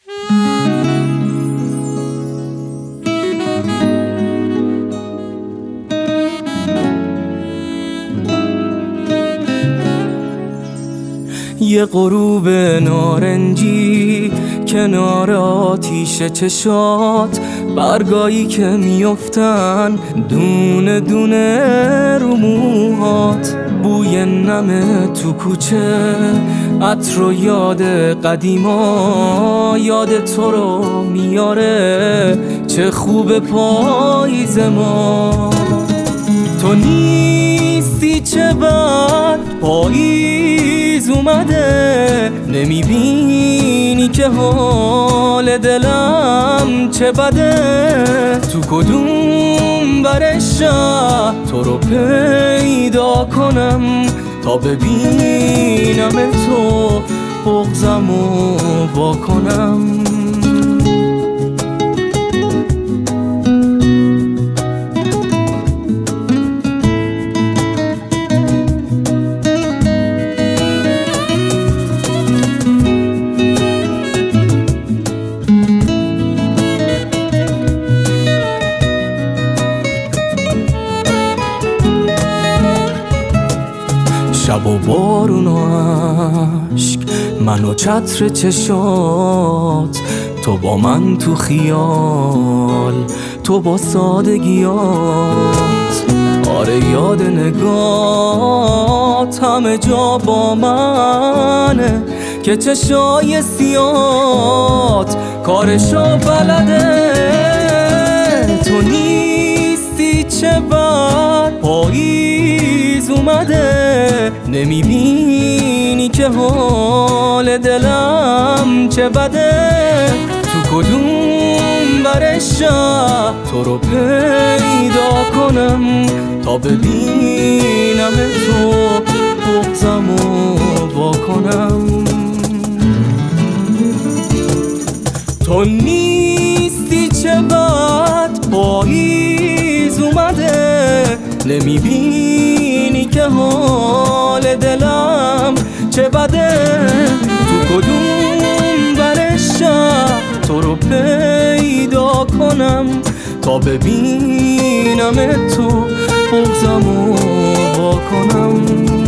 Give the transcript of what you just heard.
یه غروب نارنجی کنار آتیش چشات، برگایی که میافتن دونه دونه رو موهات، بوی نم تو کوچه، عطر و یاد قدیما، یاد تو رو میاره چه خوب پاییز ما. تو نیستی چه بد پاییز اومده، نمیبینی که حال دلم چه بده. تو کدوم بر شهر تو رو پیدا کنم، تا ببینم تو بغضمو واکنم. شب و بارون و عشق، من و چتر چشات، تو با من تو خیال، تو با سادگیات. آره یاد نگات همه جا با منه، که چشای سیات کارشو بلده. تو نیستی چه بد پاییز اومده، نمیبینی که حال دلم چه بده. تو کدوم بر شهر تو رو پیدا کنم، تا ببینم تو بغضمو واکنم. تو نیستی چه بد پاییز اومده، نمیبینی که حال دلم چه بده. تو کدوم بر شهر تو رو پیدا کنم، تا ببینم تو بغضمو واکنم.